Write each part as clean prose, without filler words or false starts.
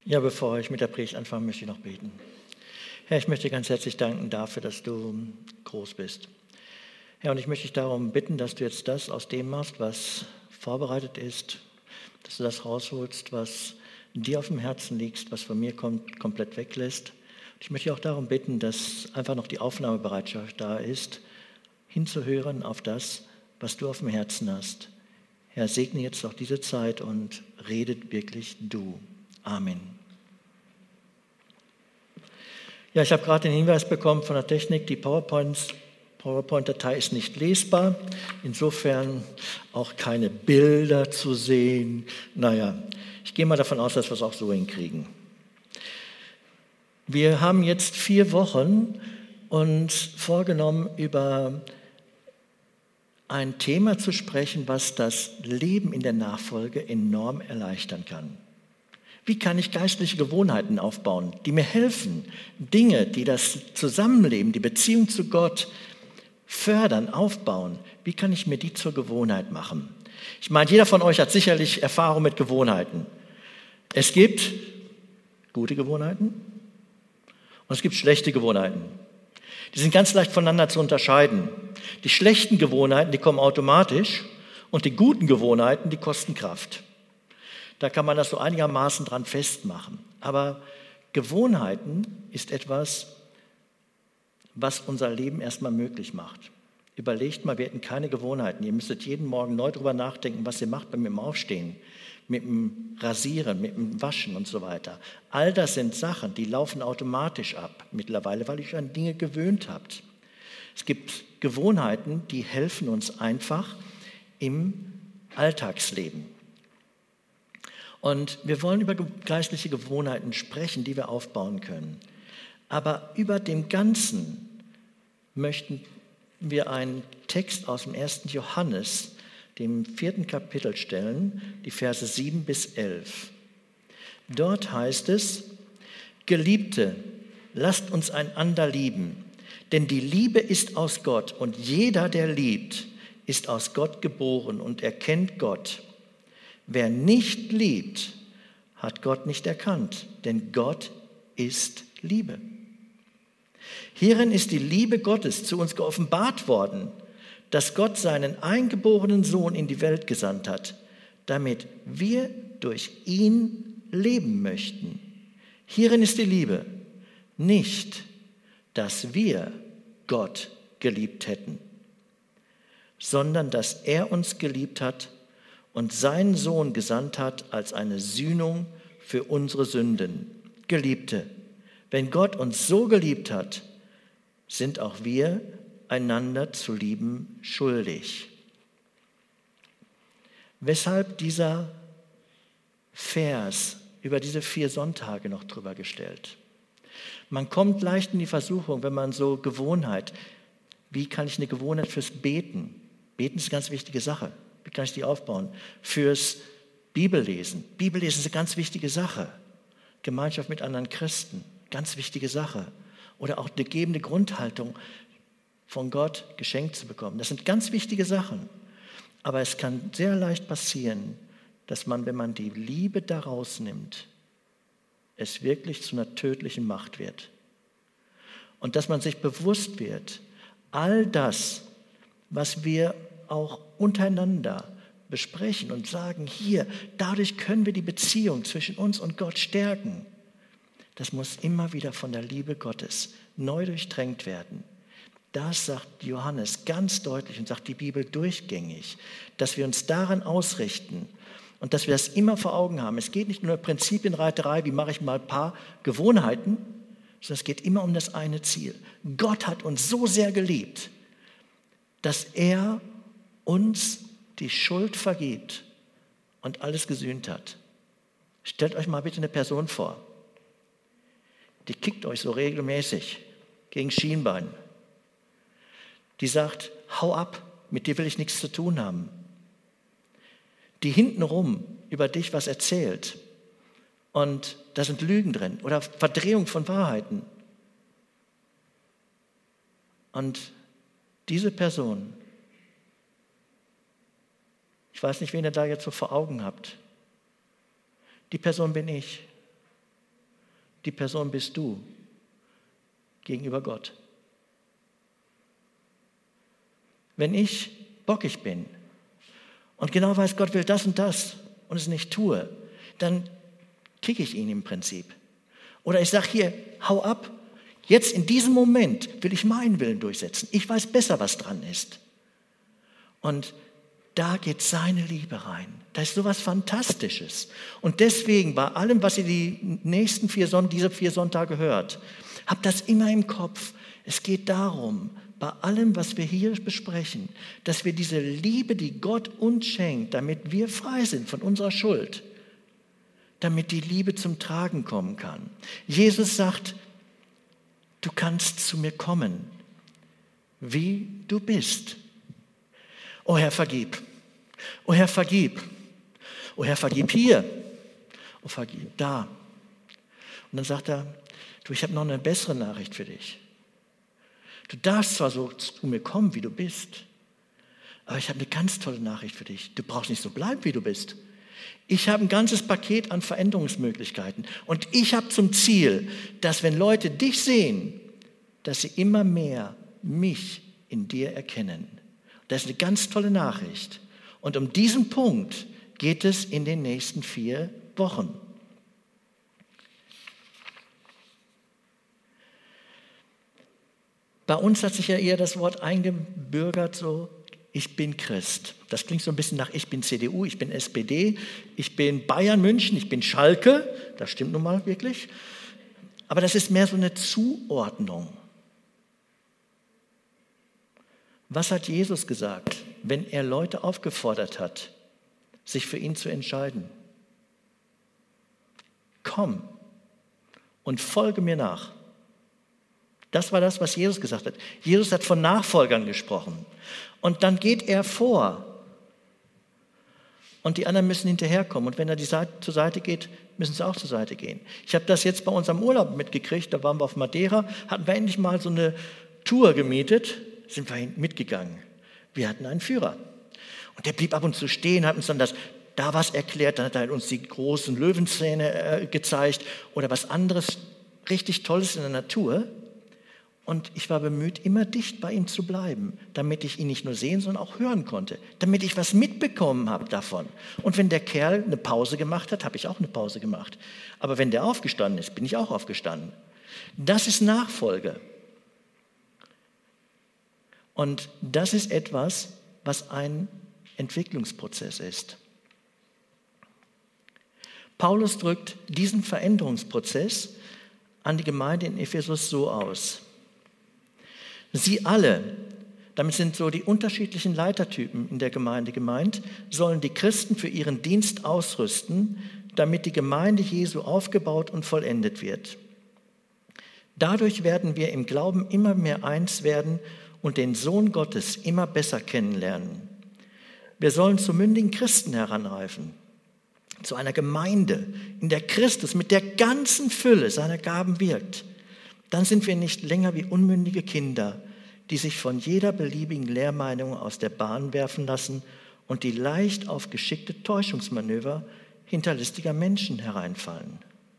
Ja, bevor ich mit der Predigt anfange, möchte ich noch beten. Herr, ich möchte dir ganz herzlich danken dafür, dass du groß bist. Herr, und ich möchte dich darum bitten, dass du jetzt das aus dem machst, was vorbereitet ist, dass du das rausholst, was dir auf dem Herzen liegt, was von mir kommt, komplett weglässt. Und ich möchte dich auch darum bitten, dass einfach noch die Aufnahmebereitschaft da ist, hinzuhören auf das, was du auf dem Herzen hast. Herr, segne jetzt auch diese Zeit und redet wirklich du. Amen. Ja, ich habe gerade den Hinweis bekommen von der Technik, die PowerPoint-Datei ist nicht lesbar, insofern auch keine Bilder zu sehen. Naja, ich gehe mal davon aus, dass wir es auch so hinkriegen. Wir haben jetzt 4 Wochen uns vorgenommen, über ein Thema zu sprechen, was das Leben in der Nachfolge enorm erleichtern kann. Wie kann ich geistliche Gewohnheiten aufbauen, die mir helfen, Dinge, die das Zusammenleben, die Beziehung zu Gott fördern, aufbauen? Wie kann ich mir die zur Gewohnheit machen? Ich meine, jeder von euch hat sicherlich Erfahrung mit Gewohnheiten. Es gibt gute Gewohnheiten und es gibt schlechte Gewohnheiten. Die sind ganz leicht voneinander zu unterscheiden. Die schlechten Gewohnheiten, die kommen automatisch und die guten Gewohnheiten, die kosten Kraft. Da kann man das so einigermaßen dran festmachen. Aber Gewohnheiten ist etwas, was unser Leben erstmal möglich macht. Überlegt mal, wir hätten keine Gewohnheiten. Ihr müsstet jeden Morgen neu darüber nachdenken, was ihr macht beim Aufstehen, mit dem Rasieren, mit dem Waschen und so weiter. All das sind Sachen, die laufen automatisch ab mittlerweile, weil ihr euch an Dinge gewöhnt habt. Es gibt Gewohnheiten, die helfen uns einfach im Alltagsleben. Und wir wollen über geistliche Gewohnheiten sprechen, die wir aufbauen können. Aber über dem Ganzen möchten wir einen Text aus dem 1. Johannes, dem 4. Kapitel, stellen, die Verse 7 bis 11. Dort heißt es: Geliebte, lasst uns einander lieben, denn die Liebe ist aus Gott und jeder, der liebt, ist aus Gott geboren und erkennt Gott. Wer nicht liebt, hat Gott nicht erkannt, denn Gott ist Liebe. Hierin ist die Liebe Gottes zu uns geoffenbart worden, dass Gott seinen eingeborenen Sohn in die Welt gesandt hat, damit wir durch ihn leben möchten. Hierin ist die Liebe, nicht, dass wir Gott geliebt hätten, sondern dass er uns geliebt hat und seinen Sohn gesandt hat als eine Sühnung für unsere Sünden. Geliebte, wenn Gott uns so geliebt hat, sind auch wir einander zu lieben schuldig. Weshalb dieser Vers über diese 4 Sonntage noch drüber gestellt? Man kommt leicht in die Versuchung, wenn man so Gewohnheit, wie kann ich eine Gewohnheit fürs Beten? Beten ist eine ganz wichtige Sache. Wie kann ich die aufbauen? Fürs Bibellesen. Bibellesen ist eine ganz wichtige Sache. Gemeinschaft mit anderen Christen, ganz wichtige Sache. Oder auch eine gegebene Grundhaltung von Gott geschenkt zu bekommen. Das sind ganz wichtige Sachen. Aber es kann sehr leicht passieren, dass man, wenn man die Liebe daraus nimmt, es wirklich zu einer tödlichen Macht wird. Und dass man sich bewusst wird, all das, was wir auch untereinander besprechen und sagen, hier, dadurch können wir die Beziehung zwischen uns und Gott stärken. Das muss immer wieder von der Liebe Gottes neu durchdrängt werden. Das sagt Johannes ganz deutlich und sagt die Bibel durchgängig, dass wir uns daran ausrichten und dass wir das immer vor Augen haben. Es geht nicht nur Prinzipienreiterei, wie mache ich mal ein paar Gewohnheiten, sondern es geht immer um das eine Ziel. Gott hat uns so sehr geliebt, dass er uns die Schuld vergibt und alles gesühnt hat. Stellt euch mal bitte eine Person vor, die kickt euch so regelmäßig gegen Schienbein. Die sagt, hau ab, mit dir will ich nichts zu tun haben. Die hintenrum über dich was erzählt und da sind Lügen drin oder Verdrehung von Wahrheiten. Und diese Person, ich weiß nicht, wen ihr da jetzt so vor Augen habt, die Person bin ich. Die Person bist du gegenüber Gott. Wenn ich bockig bin und genau weiß, Gott will das und das und es nicht tue, dann kicke ich ihn im Prinzip. Oder ich sage hier, hau ab, jetzt in diesem Moment will ich meinen Willen durchsetzen. Ich weiß besser, was dran ist. Und da geht seine Liebe rein. Da ist sowas Fantastisches. Und deswegen bei allem, was ihr diese 4 Sonntage hört, habt das immer im Kopf. Es geht darum, bei allem, was wir hier besprechen, dass wir diese Liebe, die Gott uns schenkt, damit wir frei sind von unserer Schuld, damit die Liebe zum Tragen kommen kann. Jesus sagt, du kannst zu mir kommen, wie du bist. Oh Herr, vergib. Oh Herr, vergib. Oh Herr, vergib hier. Oh, vergib da. Und dann sagt er, du, ich habe noch eine bessere Nachricht für dich. Du darfst zwar so zu mir kommen, wie du bist, aber ich habe eine ganz tolle Nachricht für dich. Du brauchst nicht so bleiben, wie du bist. Ich habe ein ganzes Paket an Veränderungsmöglichkeiten. Und ich habe zum Ziel, dass wenn Leute dich sehen, dass sie immer mehr mich in dir erkennen. Das ist eine ganz tolle Nachricht. Und um diesen Punkt geht es in den nächsten 4 Wochen. Bei uns hat sich ja eher das Wort eingebürgert, so, ich bin Christ. Das klingt so ein bisschen nach, ich bin CDU, ich bin SPD, ich bin Bayern München, ich bin Schalke. Das stimmt nun mal wirklich. Aber das ist mehr so eine Zuordnung. Was hat Jesus gesagt, wenn er Leute aufgefordert hat, sich für ihn zu entscheiden? Komm und folge mir nach. Das war das, was Jesus gesagt hat. Jesus hat von Nachfolgern gesprochen. Und dann geht er vor. Und die anderen müssen hinterherkommen. Und wenn er zur Seite geht, müssen sie auch zur Seite gehen. Ich habe das jetzt bei unserem Urlaub mitgekriegt. Da waren wir auf Madeira, hatten wir endlich mal so eine Tour gemietet, sind wir mitgegangen. Wir hatten einen Führer. Und der blieb ab und zu stehen, hat uns dann da was erklärt, dann hat er uns die großen Löwenzähne gezeigt oder was anderes richtig Tolles in der Natur. Und ich war bemüht, immer dicht bei ihm zu bleiben, damit ich ihn nicht nur sehen, sondern auch hören konnte, damit ich was mitbekommen habe davon. Und wenn der Kerl eine Pause gemacht hat, habe ich auch eine Pause gemacht. Aber wenn der aufgestanden ist, bin ich auch aufgestanden. Das ist Nachfolge. Und das ist etwas, was ein Entwicklungsprozess ist. Paulus drückt diesen Veränderungsprozess an die Gemeinde in Ephesus so aus. Sie alle, damit sind so die unterschiedlichen Leitertypen in der Gemeinde gemeint, sollen die Christen für ihren Dienst ausrüsten, damit die Gemeinde Jesu aufgebaut und vollendet wird. Dadurch werden wir im Glauben immer mehr eins werden und den Sohn Gottes immer besser kennenlernen. Wir sollen zu mündigen Christen heranreifen, zu einer Gemeinde, in der Christus mit der ganzen Fülle seiner Gaben wirkt. Dann sind wir nicht länger wie unmündige Kinder, die sich von jeder beliebigen Lehrmeinung aus der Bahn werfen lassen und die leicht auf geschickte Täuschungsmanöver hinterlistiger Menschen hereinfallen.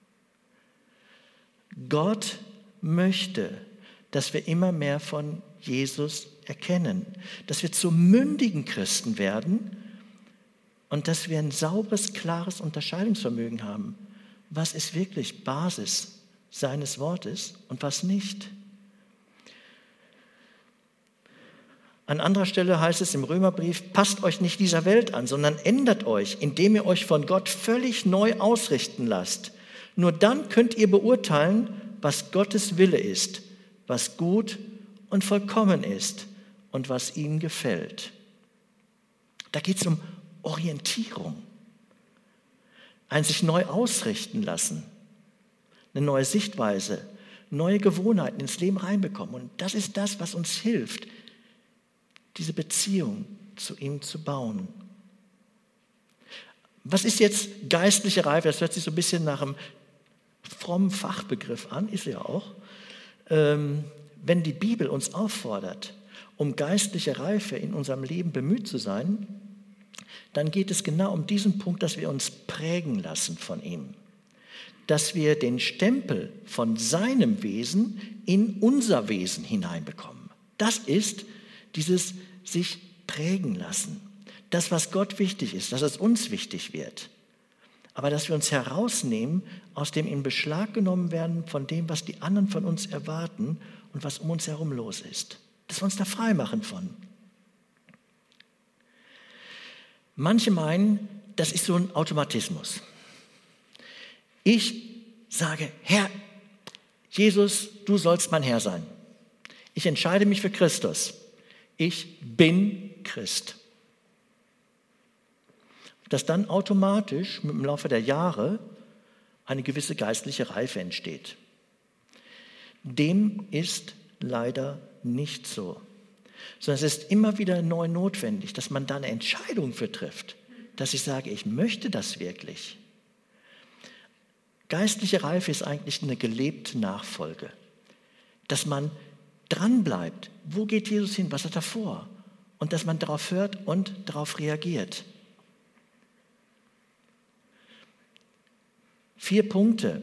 Gott möchte, dass wir immer mehr von Jesus erkennen, dass wir zu mündigen Christen werden und dass wir ein sauberes, klares Unterscheidungsvermögen haben. Was ist wirklich Basis seines Wortes und was nicht? An anderer Stelle heißt es im Römerbrief, passt euch nicht dieser Welt an, sondern ändert euch, indem ihr euch von Gott völlig neu ausrichten lasst. Nur dann könnt ihr beurteilen, was Gottes Wille ist, was gut und vollkommen ist und was ihm gefällt. Da geht es um Orientierung, ein sich neu ausrichten lassen, eine neue Sichtweise, neue Gewohnheiten ins Leben reinbekommen. Und das ist das, was uns hilft, diese Beziehung zu ihm zu bauen. Was ist jetzt geistliche Reife? Das hört sich so ein bisschen nach einem frommen Fachbegriff an, ist ja auch. Wenn die Bibel uns auffordert, um geistliche Reife in unserem Leben bemüht zu sein, dann geht es genau um diesen Punkt, dass wir uns prägen lassen von ihm. dass wir den Stempel von seinem Wesen in unser Wesen hineinbekommen. Das ist dieses sich prägen lassen. Das, was Gott wichtig ist, dass es uns wichtig wird. Aber dass wir uns herausnehmen aus dem in Beschlag genommen werden von dem, was die anderen von uns erwarten und was um uns herum los ist. Dass wir uns da frei machen von. Manche meinen, das ist so ein Automatismus. Ich sage, Herr, Jesus, du sollst mein Herr sein. Ich entscheide mich für Christus. Ich bin Christ. Dass dann automatisch im Laufe der Jahre eine gewisse geistliche Reife entsteht. Dem ist leider nicht so. Sondern es ist immer wieder neu notwendig, dass man da eine Entscheidung für trifft. Dass ich sage, ich möchte das wirklich. Geistliche Reife ist eigentlich eine gelebte Nachfolge. Dass man dranbleibt. Wo geht Jesus hin? Was hat er vor? Und dass man darauf hört und darauf reagiert. 4 Punkte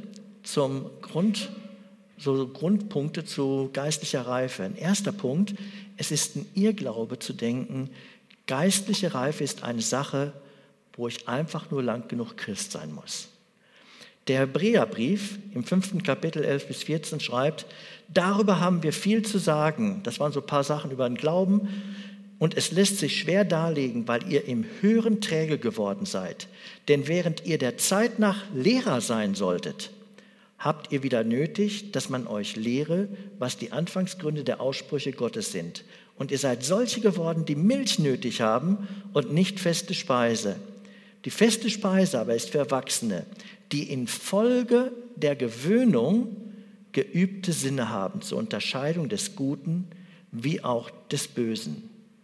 Grundpunkte zu geistlicher Reife. Ein erster Punkt, es ist ein Irrglaube zu denken, geistliche Reife ist eine Sache, wo ich einfach nur lang genug Christ sein muss. Der Hebräerbrief im 5. Kapitel 11-14 schreibt, darüber haben wir viel zu sagen. Das waren so ein paar Sachen über den Glauben. Und es lässt sich schwer darlegen, weil ihr im Hören träge geworden seid. Denn während ihr der Zeit nach Lehrer sein solltet, habt ihr wieder nötig, dass man euch lehre, was die Anfangsgründe der Aussprüche Gottes sind. Und ihr seid solche geworden, die Milch nötig haben und nicht feste Speise. Die feste Speise aber ist für Erwachsene, die infolge der Gewöhnung geübte Sinne haben zur Unterscheidung des Guten wie auch des Bösen.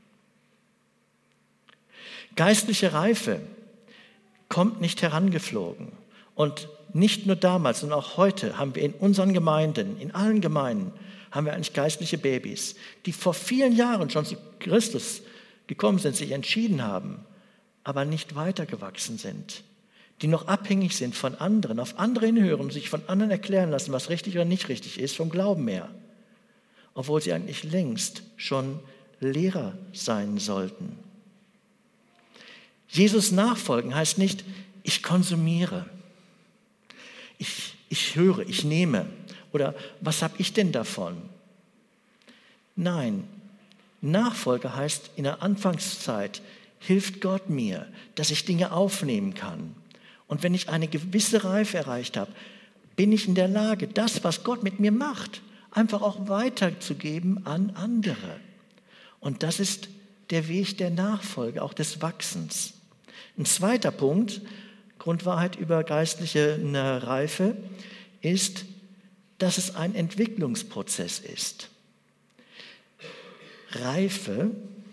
Geistliche Reife kommt nicht herangeflogen. Und nicht nur damals, sondern auch heute haben wir in unseren Gemeinden, in allen Gemeinden, haben wir eigentlich geistliche Babys, die vor vielen Jahren schon zu Christus gekommen sind, sich entschieden haben, aber nicht weitergewachsen sind, die noch abhängig sind von anderen, auf andere hinhören und sich von anderen erklären lassen, was richtig oder nicht richtig ist, vom Glauben her, obwohl sie eigentlich längst schon Lehrer sein sollten. Jesus nachfolgen heißt nicht, ich konsumiere, ich höre, ich nehme oder was habe ich denn davon? Nein, Nachfolge heißt in der Anfangszeit hilft Gott mir, dass ich Dinge aufnehmen kann. Und wenn ich eine gewisse Reife erreicht habe, bin ich in der Lage, das, was Gott mit mir macht, einfach auch weiterzugeben an andere. Und das ist der Weg der Nachfolge, auch des Wachsens. Ein zweiter Punkt, Grundwahrheit über geistliche Reife, ist, dass es ein Entwicklungsprozess ist. Reife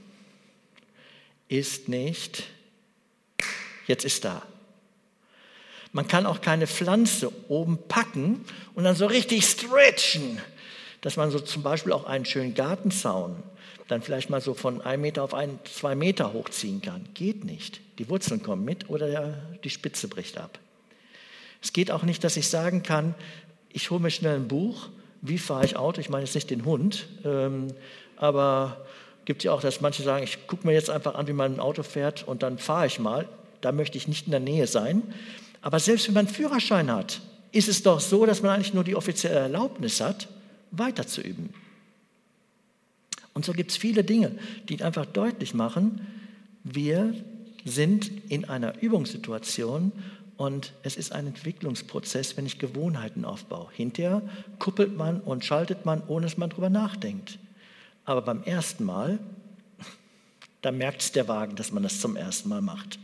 ist nicht, jetzt ist da. Man kann auch keine Pflanze oben packen und dann so richtig stretchen, dass man so zum Beispiel auch einen schönen Gartenzaun dann vielleicht mal so von 1 Meter auf 2 Meter hochziehen kann. Geht nicht. Die Wurzeln kommen mit oder die Spitze bricht ab. Es geht auch nicht, dass ich sagen kann, ich hole mir schnell ein Buch, wie fahre ich Auto? Ich meine jetzt nicht den Hund, aber gibt ja auch, dass manche sagen, ich gucke mir jetzt einfach an, wie man ein Auto fährt und dann fahre ich mal. Da möchte ich nicht in der Nähe sein. Aber selbst wenn man einen Führerschein hat, ist es doch so, dass man eigentlich nur die offizielle Erlaubnis hat, weiterzuüben. Und so gibt es viele Dinge, die einfach deutlich machen, wir sind in einer Übungssituation und es ist ein Entwicklungsprozess, wenn ich Gewohnheiten aufbaue. Hinterher kuppelt man und schaltet man, ohne dass man drüber nachdenkt. Aber beim ersten Mal, da merkt es der Wagen, dass man das zum ersten Mal macht.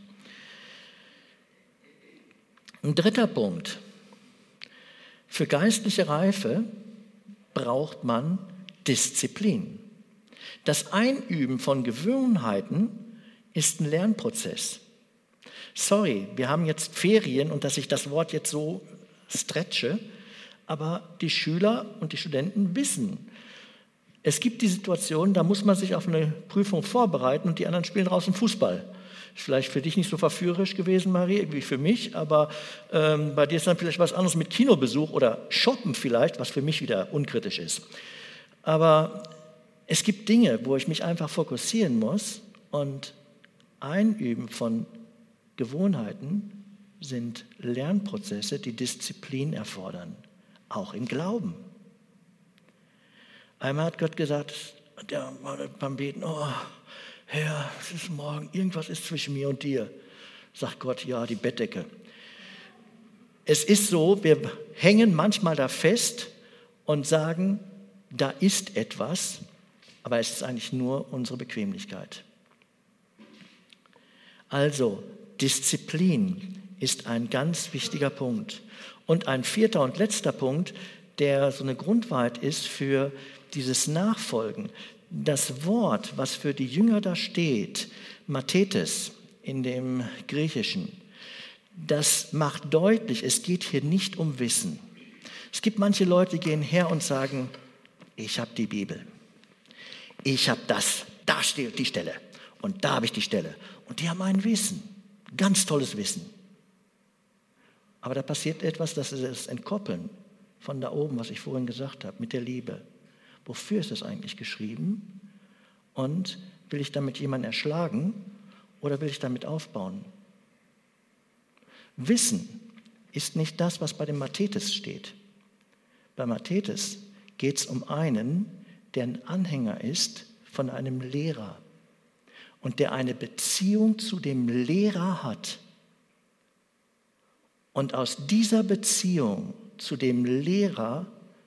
Ein dritter Punkt. Für geistliche Reife braucht man Disziplin. Das Einüben von Gewohnheiten ist ein Lernprozess. Sorry, wir haben jetzt Ferien und dass ich das Wort jetzt so stretche, aber die Schüler und die Studenten wissen, es gibt die Situation, da muss man sich auf eine Prüfung vorbereiten und die anderen spielen draußen Fußball. Ist vielleicht für dich nicht so verführerisch gewesen, Marie, wie für mich, aber bei dir ist dann vielleicht was anderes mit Kinobesuch oder Shoppen vielleicht, was für mich wieder unkritisch ist. Aber es gibt Dinge, wo ich mich einfach fokussieren muss, und Einüben von Gewohnheiten sind Lernprozesse, die Disziplin erfordern, auch im Glauben. Einmal hat Gott gesagt, beim Beten, oh Herr, es ist morgen, irgendwas ist zwischen mir und dir. Sagt Gott, ja, die Bettdecke. Es ist so, wir hängen manchmal da fest und sagen, da ist etwas, aber es ist eigentlich nur unsere Bequemlichkeit. Also, Disziplin ist ein ganz wichtiger Punkt. Und ein vierter und letzter Punkt, der so eine Grundwahrheit ist für dieses Nachfolgen. Das Wort, was für die Jünger da steht, Mathetes in dem Griechischen, das macht deutlich, es geht hier nicht um Wissen. Es gibt manche Leute, die gehen her und sagen, ich habe die Bibel, ich habe das, da steht die Stelle und da habe ich die Stelle. Und die haben ein Wissen, ganz tolles Wissen. Aber da passiert etwas, dass sie das entkoppeln von da oben, was ich vorhin gesagt habe, mit der Liebe. Wofür ist das eigentlich geschrieben? Und will ich damit jemanden erschlagen oder will ich damit aufbauen? Wissen ist nicht das, was bei dem Mathetes steht. Bei Mathetes geht es um einen, der ein Anhänger ist von einem Lehrer und der eine Beziehung zu dem Lehrer hat. Und aus dieser Beziehung zu dem Lehrer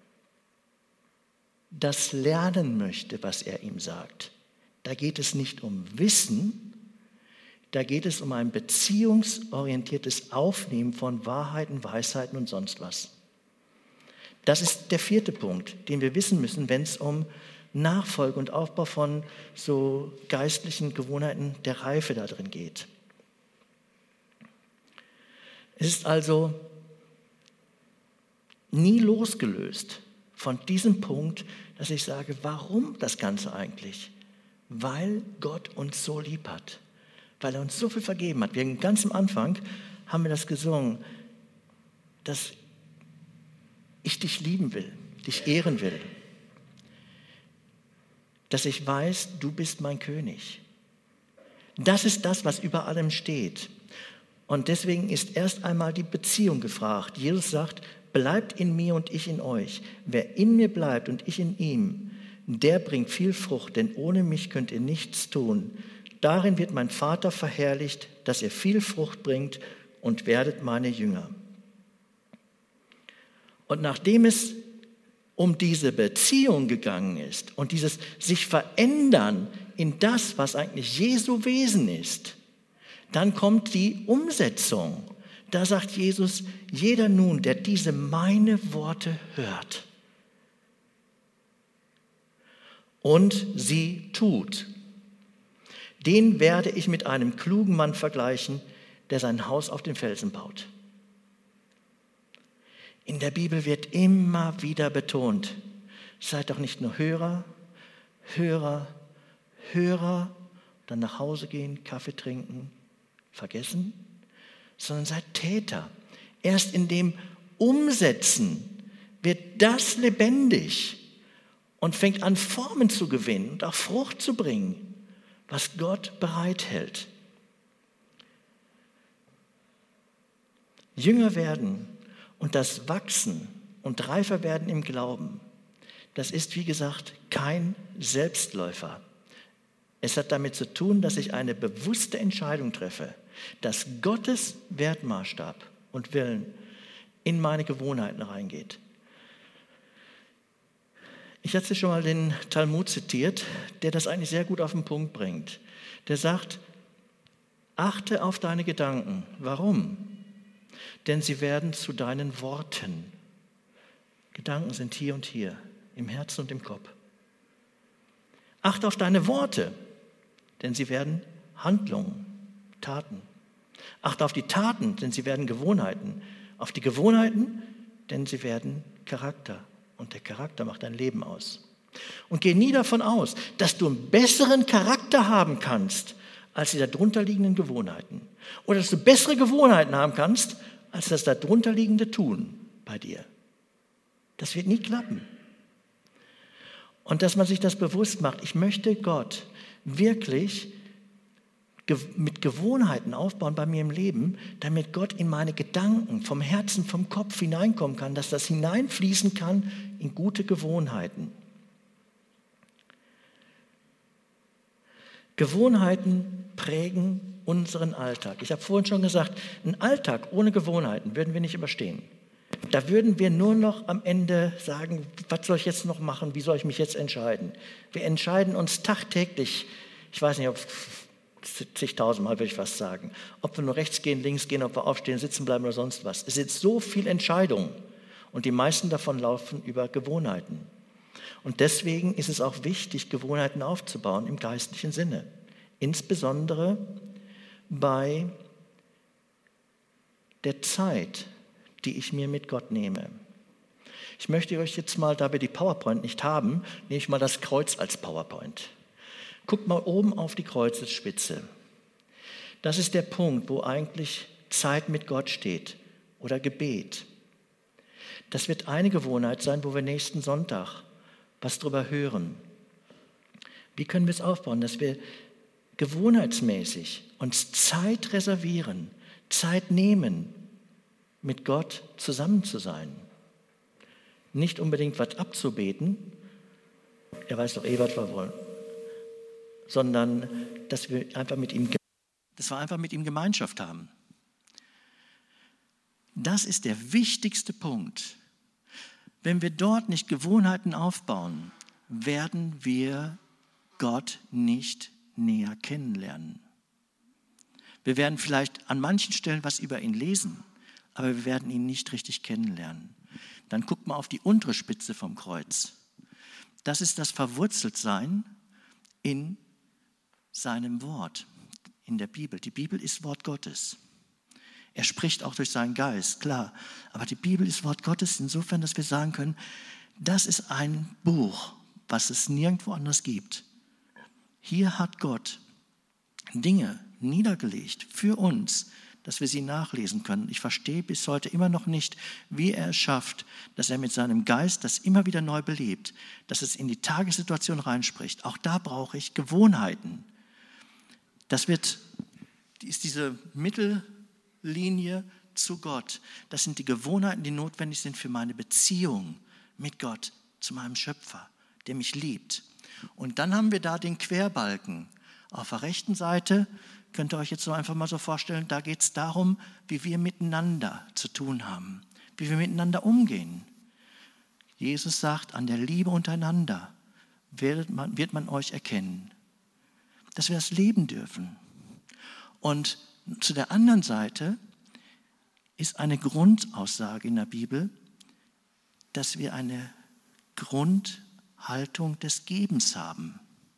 das lernen möchte, was er ihm sagt. Da geht es nicht um Wissen, da geht es um ein beziehungsorientiertes Aufnehmen von Wahrheiten, Weisheiten und sonst was. Das ist der vierte Punkt, den wir wissen müssen, wenn es um Nachfolge und Aufbau von so geistlichen Gewohnheiten der Reife da drin geht. Es ist also nie losgelöst von diesem Punkt, dass ich sage, warum das Ganze eigentlich? Weil Gott uns so lieb hat, weil er uns so viel vergeben hat. Wir ganz am Anfang haben wir das gesungen, dass ich dich lieben will, dich ehren will, dass ich weiß, du bist mein König. Das ist das, was über allem steht. Und deswegen ist erst einmal die Beziehung gefragt. Jesus sagt, bleibt in mir und ich in euch. Wer in mir bleibt und ich in ihm, der bringt viel Frucht, denn ohne mich könnt ihr nichts tun. Darin wird mein Vater verherrlicht, dass ihr viel Frucht bringt und werdet meine Jünger. Und nachdem es um diese Beziehung gegangen ist und dieses sich verändern in das, was eigentlich Jesu Wesen ist, dann kommt die Umsetzung. Da sagt Jesus, jeder nun, der diese meine Worte hört und sie tut, den werde ich mit einem klugen Mann vergleichen, der sein Haus auf den Felsen baut. In der Bibel wird immer wieder betont, seid doch nicht nur Hörer, Hörer, Hörer, dann nach Hause gehen, Kaffee trinken, vergessen, sondern seid Täter. Erst in dem Umsetzen wird das lebendig und fängt an, Formen zu gewinnen und auch Frucht zu bringen, was Gott bereithält. Jünger werden und das Wachsen und reifer werden im Glauben, das ist, wie gesagt, kein Selbstläufer. Es hat damit zu tun, dass ich eine bewusste Entscheidung treffe, dass Gottes Wertmaßstab und Willen in meine Gewohnheiten reingeht. Ich hatte schon mal den Talmud zitiert, der das eigentlich sehr gut auf den Punkt bringt. Der sagt, achte auf deine Gedanken. Warum? Denn sie werden zu deinen Worten. Gedanken sind hier und hier, im Herzen und im Kopf. Achte auf deine Worte, denn sie werden Handlungen, Taten. Achte auf die Taten, denn sie werden Gewohnheiten. Auf die Gewohnheiten, denn sie werden Charakter. Und der Charakter macht dein Leben aus. Und geh nie davon aus, dass du einen besseren Charakter haben kannst als die darunterliegenden Gewohnheiten. Oder dass du bessere Gewohnheiten haben kannst, als das darunterliegende Tun bei dir. Das wird nie klappen. Und dass man sich das bewusst macht, ich möchte Gott wirklich mit Gewohnheiten aufbauen bei mir im Leben, damit Gott in meine Gedanken vom Herzen, vom Kopf hineinkommen kann, dass das hineinfließen kann in gute Gewohnheiten. Gewohnheiten prägen unseren Alltag. Ich habe vorhin schon gesagt, einen Alltag ohne Gewohnheiten würden wir nicht überstehen. Da würden wir nur noch am Ende sagen, was soll ich jetzt noch machen, wie soll ich mich jetzt entscheiden? Wir entscheiden uns tagtäglich, ich weiß nicht, ob zigtausendmal würde ich fast sagen, ob wir nur rechts gehen, links gehen, ob wir aufstehen, sitzen bleiben oder sonst was. Es sind so viele Entscheidungen und die meisten davon laufen über Gewohnheiten. Und deswegen ist es auch wichtig, Gewohnheiten aufzubauen im geistlichen Sinne. Insbesondere bei der Zeit, die ich mir mit Gott nehme. Ich möchte euch jetzt mal, da wir die PowerPoint nicht haben, nehme ich mal das Kreuz als PowerPoint. Guckt mal oben auf die Kreuzesspitze. Das ist der Punkt, wo eigentlich Zeit mit Gott steht oder Gebet. Das wird eine Gewohnheit sein, wo wir nächsten Sonntag was drüber hören. Wie können wir es aufbauen, dass wir gewohnheitsmäßig uns Zeit reservieren, Zeit nehmen, mit Gott zusammen zu sein. Nicht unbedingt was abzubeten, er weiß doch was wir wollen, sondern dass wir einfach mit ihm Gemeinschaft haben. Das ist der wichtigste Punkt. Wenn wir dort nicht Gewohnheiten aufbauen, werden wir Gott nicht näher kennenlernen. Wir werden vielleicht an manchen Stellen was über ihn lesen, aber wir werden ihn nicht richtig kennenlernen. Dann guckt mal auf die untere Spitze vom Kreuz. Das ist das Verwurzeltsein in seinem Wort, in der Bibel. Die Bibel ist Wort Gottes. Er spricht auch durch seinen Geist, klar. Aber die Bibel ist Wort Gottes insofern, dass wir sagen können, das ist ein Buch, was es nirgendwo anders gibt. Hier hat Gott Dinge niedergelegt für uns, dass wir sie nachlesen können. Ich verstehe bis heute immer noch nicht, wie er es schafft, dass er mit seinem Geist das immer wieder neu belebt, dass es in die Tagessituation reinspricht. Auch da brauche ich Gewohnheiten. Das ist diese Mittellinie zu Gott. Das sind die Gewohnheiten, die notwendig sind für meine Beziehung mit Gott, zu meinem Schöpfer, der mich liebt. Und dann haben wir da den Querbalken. Auf der rechten Seite könnt ihr euch jetzt so einfach mal so vorstellen, da geht es darum, wie wir miteinander zu tun haben, wie wir miteinander umgehen. Jesus sagt, an der Liebe untereinander wird man euch erkennen, dass wir das leben dürfen. Und zu der anderen Seite ist eine Grundaussage in der Bibel, dass wir eine Grundhaltung des Gebens haben.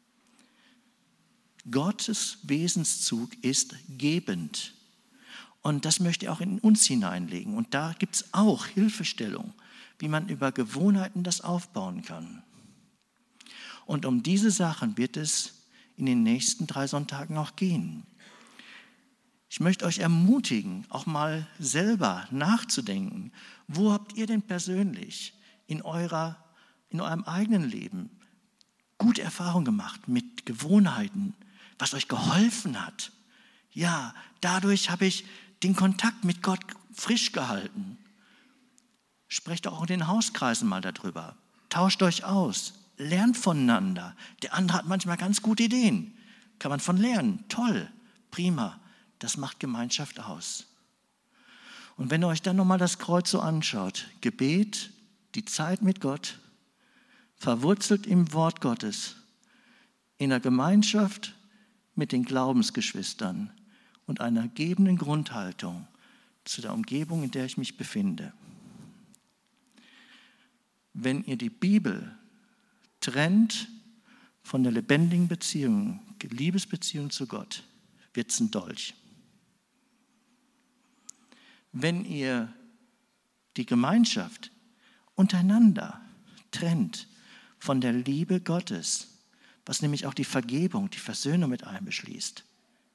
Gottes Wesenszug ist gebend. Und das möchte er auch in uns hineinlegen. Und da gibt es auch Hilfestellung, wie man über Gewohnheiten das aufbauen kann. Und um diese Sachen wird es in den nächsten 3 Sonntagen auch gehen. Ich möchte euch ermutigen, auch mal selber nachzudenken. Wo habt ihr denn persönlich in eurem eigenen Leben gute Erfahrungen gemacht mit Gewohnheiten, was euch geholfen hat? Ja, dadurch habe ich den Kontakt mit Gott frisch gehalten. Sprecht auch in den Hauskreisen mal darüber. Tauscht euch aus. Lernt voneinander. Der andere hat manchmal ganz gute Ideen. Kann man von lernen. Toll, prima. Das macht Gemeinschaft aus. Und wenn ihr euch dann nochmal das Kreuz so anschaut, Gebet, die Zeit mit Gott, verwurzelt im Wort Gottes, in der Gemeinschaft mit den Glaubensgeschwistern und einer gebenden Grundhaltung zu der Umgebung, in der ich mich befinde. Wenn ihr die Bibel trennt von der lebendigen Beziehung, Liebesbeziehung zu Gott, wird es ein Dolch. Wenn ihr die Gemeinschaft untereinander trennt von der Liebe Gottes, was nämlich auch die Vergebung, die Versöhnung mit einbeschließt,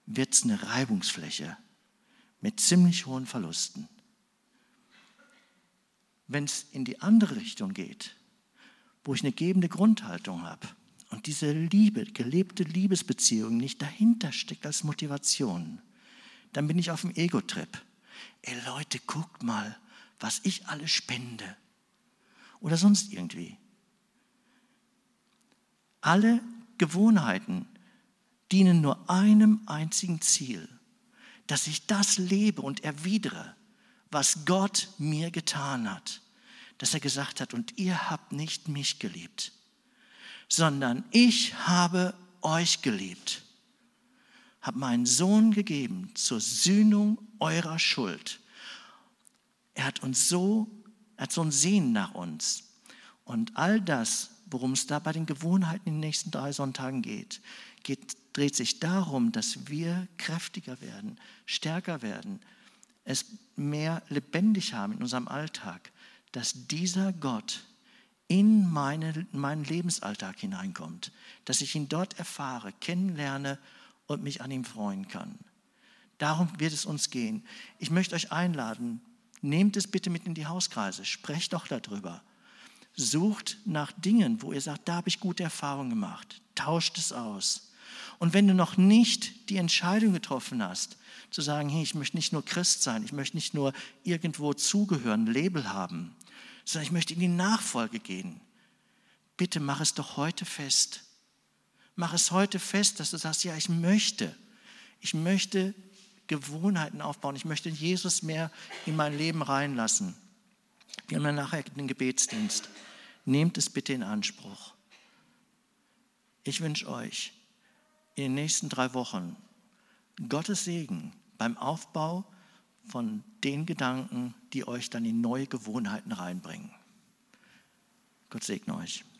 wird es eine Reibungsfläche mit ziemlich hohen Verlusten. Wenn es in die andere Richtung geht, wo ich eine gebende Grundhaltung habe und diese Liebe, gelebte Liebesbeziehung nicht dahinter steckt als Motivation, dann bin ich auf dem Ego-Trip. Ey Leute, guckt mal, was ich alles spende. Oder sonst irgendwie. Alle Gewohnheiten dienen nur einem einzigen Ziel, dass ich das lebe und erwidere, was Gott mir getan hat. Dass er gesagt hat, und ihr habt nicht mich geliebt, sondern ich habe euch geliebt, habe meinen Sohn gegeben zur Sühnung eurer Schuld. Er hat so ein Sehnen nach uns. Und all das, worum es da bei den Gewohnheiten in den nächsten 3 Sonntagen geht, dreht sich darum, dass wir kräftiger werden, stärker werden, es mehr lebendig haben in unserem Alltag, dass dieser Gott in meinen Lebensalltag hineinkommt, dass ich ihn dort erfahre, kennenlerne und mich an ihm freuen kann. Darum wird es uns gehen. Ich möchte euch einladen, nehmt es bitte mit in die Hauskreise, sprecht doch darüber. Sucht nach Dingen, wo ihr sagt, da habe ich gute Erfahrungen gemacht. Tauscht es aus. Und wenn du noch nicht die Entscheidung getroffen hast, zu sagen, hey, ich möchte nicht nur Christ sein, ich möchte nicht nur irgendwo zugehören, ein Label haben, sondern ich möchte in die Nachfolge gehen. Bitte mach es doch heute fest. Mach es heute fest, dass du sagst, ja, ich möchte Gewohnheiten aufbauen, ich möchte Jesus mehr in mein Leben reinlassen. Wir haben dann nachher den Gebetsdienst. Nehmt es bitte in Anspruch. Ich wünsche euch in den nächsten 3 Wochen Gottes Segen beim Aufbau von den Gedanken, die euch dann in neue Gewohnheiten reinbringen. Gott segne euch.